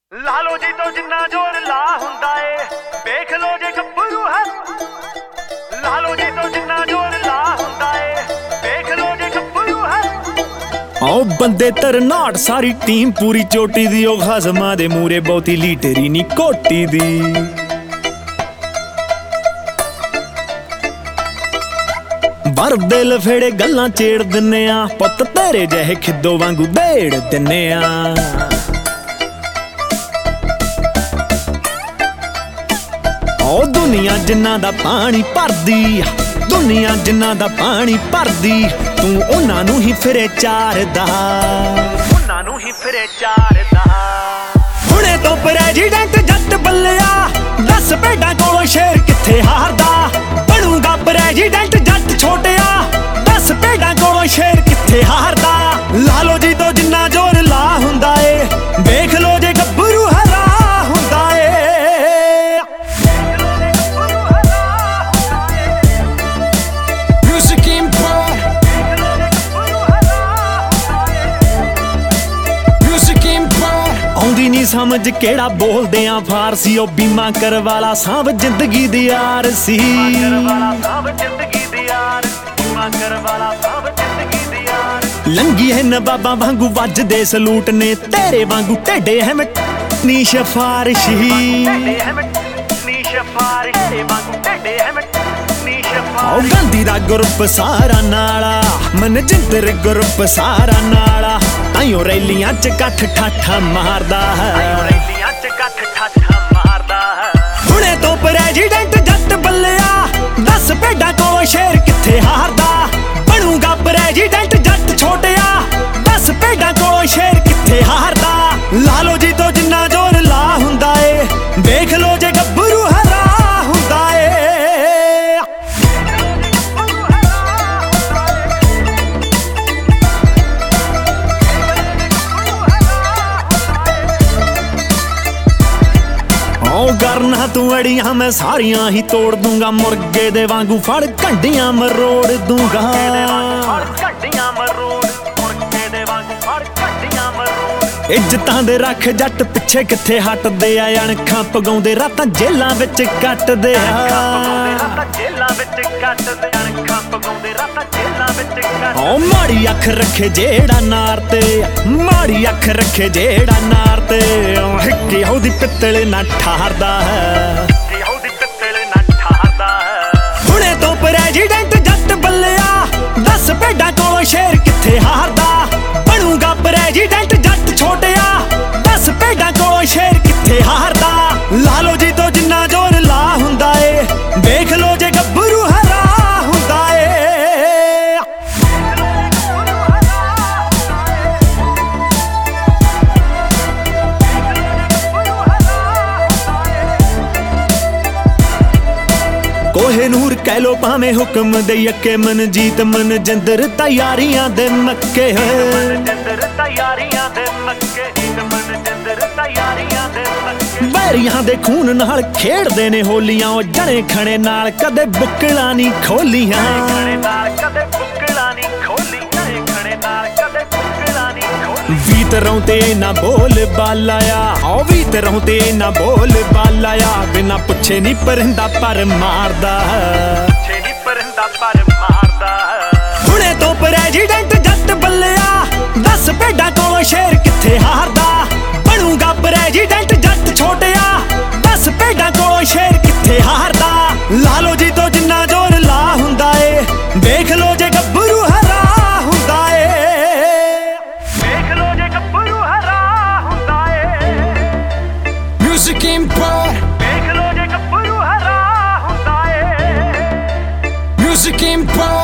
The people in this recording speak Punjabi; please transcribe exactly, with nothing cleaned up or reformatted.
ਲਾਲੋ ਜੀ ਤੋਂ ਜਿੰਨਾ ਜ਼ੋਰ ਲਾ ਹੁੰਦਾ ਏ ਵੇਖ ਲੋ ਜੇ ਗੱਭਰੂ ਹੈ। ਲਾਲੋ ਜੀ ਤੋਂ ਜਿੰਨਾ ਜ਼ੋਰ ਲਾ ਹੁੰਦਾ ਏ ਵੇਖ ਲੋ ਜੇ ਗੱਭਰੂ ਹੈ। ਆਓ ਬੰਦੇ ਤਰਨਾਟ ਸਾਰੀ ਟੀਮ ਪੂਰੀ ਚੋਟੀ ਦੀ, ਉਹ ਖਸਮਾਂ ਦੇ ਮੂਰੇ ਬਹੁਤੀ ਲੀਟਰੀ ਨੀ ਕੋਟੀ ਦੀ। ਬਰ ਦਿਲ ਫੇੜੇ ਗੱਲਾਂ ਛੇੜ ਦਿੰਨੇ ਆ, ਪੁੱਤ ਤੇਰੇ ਜਿਹੇ ਖਿੱਦੋ ਵਾਂਗੂ ਦੇੜ ਦਿੰਨੇ ਆ। ਓ ਦੁਨੀਆ ਜਿੰਨਾ ਦਾ ਪਾਣੀ ਭਰਦੀ, ਦੁਨੀਆ ਜਿੰਨਾ ਦਾ ਪਾਣੀ ਭਰਦੀ, ਤੂੰ ਉਹਨਾਂ ਨੂੰ ਹੀ ਫਿਰੇ ਚਾਰਦਾ, ਉਹਨਾਂ ਨੂੰ ਹੀ ਫਿਰੇ ਚਾਰਦਾ। ਹੁਣੇ ਤੋਂ ਪ੍ਰੈਜ਼ੀਡੈਂਟ ਜੱਟ ਬੱਲਿਆ, ਦਸ ਭੇਡਾਂ ਕੋਲੋਂ ਸ਼ੇਰ ਕਿੱਥੇ ਹਾਰਦਾ। ਬਣੂਗਾ ਪ੍ਰੈਜ਼ੀਡੈਂਟ ਜੱਟ ਛੋਟਿਆ, ਦਸ ਭੇਡਾਂ ਕੋਲੋਂ ਸ਼ੇਰ ਕਿੱਥੇ ਹਾਰਦਾ। ਲਾਲੋ ਜੀ ਤੋਂ ਜਿੰਨਾ ਜ਼ੋਰ ਲਾ ਹੁੰਦਾ ਏ ਵੇਖ ਲੋ ਜੇ ਗੱਭਰੂ ਹਰਾ ਹੁੰਦਾ ਏ। ਆਉਂਦੀ ਨੀ ਸਮਝ ਕਿਹੜਾ ਬੋਲਦੇ ਆ ਫਾਰਸੀ, ਉਹ ਬੀਮਾ ਕਰਵਾਲਾ ਸਾਂਭ ਜ਼ਿੰਦਗੀ ਦੀ ਯਾਰ ਸੀ। ਲੰਗੀ ਹੈ ਨਵਾਬਾਂ ਵਾਂਗੂ ਵੱਜਦੇ ਸਲੂਟ ਨੇ, ਤੇਰੇ ਵਾਂਗੂ ਢੇਡੇ ਹੈ ਨੀ ਸਿਫਾਰਿਸ਼ੀ। ਆਓ ਗਾਂਧੀ ਦਾ ਗਰੁੱਪ ਸਾਰਾ ਨਾਲਾ, ਮਨਜਿੰਦਰ ਗਰੁੱਪ ਸਾਰਾ ਨਾਲਾ, ਤਾਈਓ ਰੈਲੀਆਂ ਚ ਕੱਠ ਠਾਠਾ ਮਾਰਦਾ ਹੈ। ਹੁਣੇ ਤੋਂ ਪ੍ਰੈਜ਼ੀਡੈਂਟ ਜੱਟ ਬੱਲਿਆ, ਦਸ ਭੇਡਾਂ ਕੋਲੋਂ ਸ਼ੇਰ ਕਿੱਥੇ ਹਾਰਦਾ। ਬਣੂਗਾ ਪ੍ਰੈਜ਼ੀਡੈਂਟ ਜੱਟ ਛੋਟਿਆ, ਦਸ ਭੇਡਾਂ ਕੋਲੋਂ ਸ਼ੇਰ ਕਿੱਥੇ ਹਾਰਦਾ। ਲਾਲੋ ਜੀ ਤੋਂ ਜਿੰਨਾ ਜ਼ੋਰ ਲਾ ਹੁੰਦਾ ਏ ਵੇਖ ਲੋ ਜੇ ਗੱਭਰੂ ਹਰਾ ਹੁੰਦਾ ਏ। ਓ ਕਰਨਾ ਤੂੰ ਅੜੀਆਂ ਮੈਂ ਸਾਰੀਆਂ ਹੀ ਤੋੜ ਦੂੰਗਾ, ਮੁਰਗੇ ਦੇ ਵਾਂਗੂ ਫੜ ਘੰਡੀਆਂ ਮਰੋੜ ਦੂੰਗਾ। ਇੱਜ਼ਤਾਂ ਦੇ ਰੱਖ ਜੱਟ ਪਿੱਛੇ ਕਿੱਥੇ ਹਟਦੇ ਆ, ਅਣਖਾਂ ਪਗਾਉਂਦੇ ਰਾਤਾਂ ਜੇਲਾਂ ਵਿੱਚ ਕੱਟਦੇ ਆ। ਓ ਮਾੜੀ ਅੱਖ ਰੱਖੇ ਜਿਹੜਾ ਨਾਰ ਤੇ, ਮਾੜੀ ਅੱਖ ਰੱਖੇ ਜਿਹੜਾ ਨਾਰ ਤੇ, ਹਿੱਕੀ ਉਹਦੀ ਪਿੱਤਲ ਨਾ ਠਾਰਦਾ ਹੈ। ਹੁਣੇ ਤੋਂ ਪ੍ਰੈਜ਼ੀਡੈਂਟ ਜੱਟ ਬੱਲਿਆ, ਦਸ ਭੇਡਾਂ ਕੋਲੋਂ ਸ਼ੇਰ ਕਿੱਥੇ ਹਾਰਦਾ। ਬਣੂਗਾ ਪ੍ਰੈਜ਼ੀਡੈਂਟ ਜੱਟ ਛੋਟਿਆ, ਦਸ ਭੇਡਾਂ ਕੋਲੋਂ ਸ਼ੇਰ ਕਿੱਥੇ ਹਾਰਦਾ। ਲਾਲੋ ਜੀ ਤੋਂ ਜਿੰਨਾ ਜ਼ੋਰ ਲਾ ਹੁੰਦਾ ਏ ਵੇਖ ਲੋ ਜੇ ਗੱਭਰੂ ਹਰਾ ਹੁੰਦਾ ਏ। ਕੋਹੇ ਨੂਰ ਕਹਿ ਲੋ ਭਾਵੇਂ ਹੁਕਮ ਦੇ ਅੱਕੇ, ਮਨਜੀਤ ਮਨਜਿੰਦਰ ਤਿਆਰੀਆਂ ਦੇ ਮੱਕੇ। ਵੈਰੀਆਂ ਦੇ ਖੂਨ ਨਾਲ ਖੇਡਦੇ ਨੇ ਹੋਲੀਆਂ, ਉਹ ਜਣੇ ਖਣੇ ਨਾਲ ਕਦੇ ਬੁੱਕਲਾਂ ਨਹੀਂ ਖੋਲੀਆਂ। ਵੀ ਤਰੋਂ ਤੇ ਨਾ ਬੋਲ ਬਾਲਾਇਆ, ਓ ਵੀ ਤਰੋਂ ਤੇ ਨਾ ਬੋਲ ਬਾਲਾਇਆ, ਬਿਨਾ ਪੁੱਛੇ ਨਹੀਂ ਪਰਿੰਦਾ ਪਰ ਮਾਰਦਾ। ਹੁਣੇ ਤੋਂ ਪ੍ਰੈਜ਼ੀਡੈਂਟ ਜੱਟ ਬੱਲਿਆ, ਦਸ ਭੇਡਾਂ ਕੋਲੋਂ ਸ਼ੇਰ ਕਿੱਥੇ ਹਾਰਦਾ। ਬਣੂਗਾ ਪ੍ਰੈਜ਼ੀਡੈਂਟ ਜੱਟ ਛੋਟਿਆ, ਦਸ ਭੇਡਾਂ ਕੋਲੋਂ ਸ਼ੇਰ ਕਿੱਥੇ ਹਾਰਦਾ। ਲਾਲੋ ਜੀ ਤੋਂ ਜਿੰਨਾ ਜ਼ੋਰ ਲਾ ਹੁੰਦਾ ਏ ਵੇਖ ਲੋ ਜੇ ਗੱਭਰੂ ਹਰਾ ਹੁੰਦਾ ਏ। Music Empire, ਵੇਖ ਲੋ ਜੇ ਗੱਭਰੂ ਹਰਾ ਹੁੰਦਾ ਏ। Music Empire।